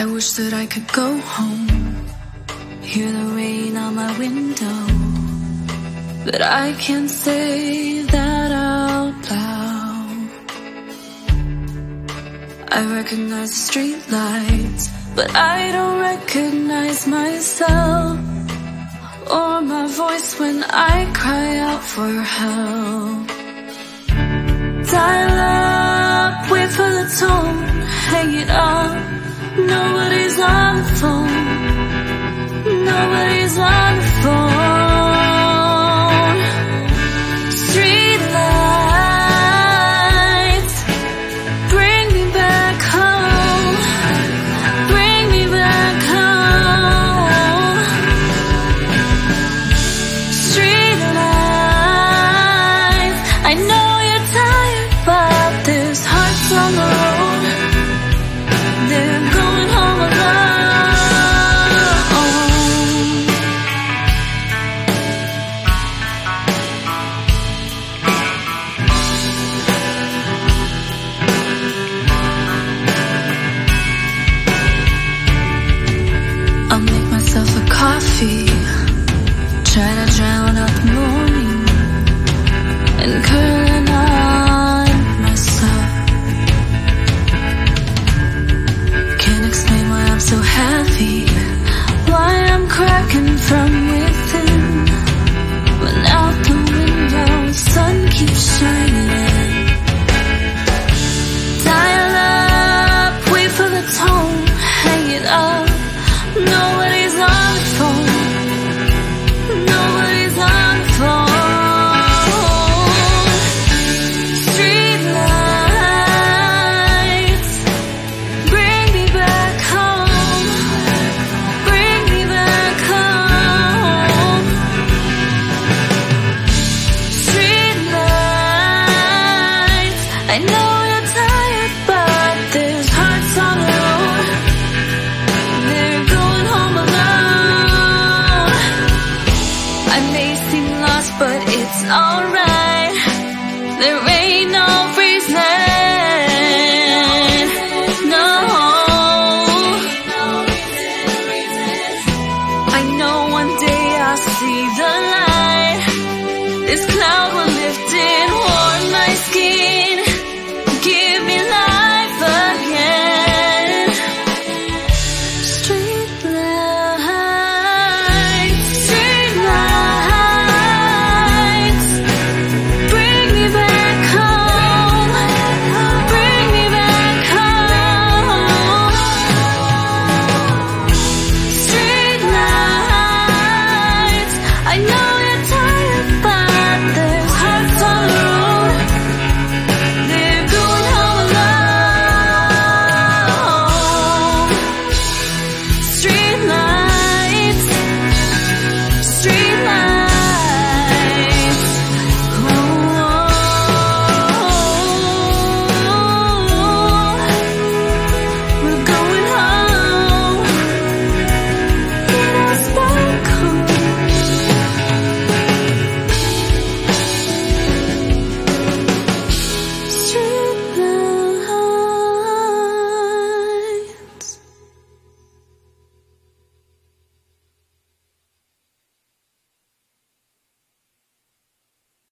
I wish that I could go home, hear the rain on my window, but I can't say that out loud. I recognize the street lights, but I don't recognize myself or my voice when I cry out for help. Dial up, wait for the tone, hang it up. Nobody's on the phone, nobody's on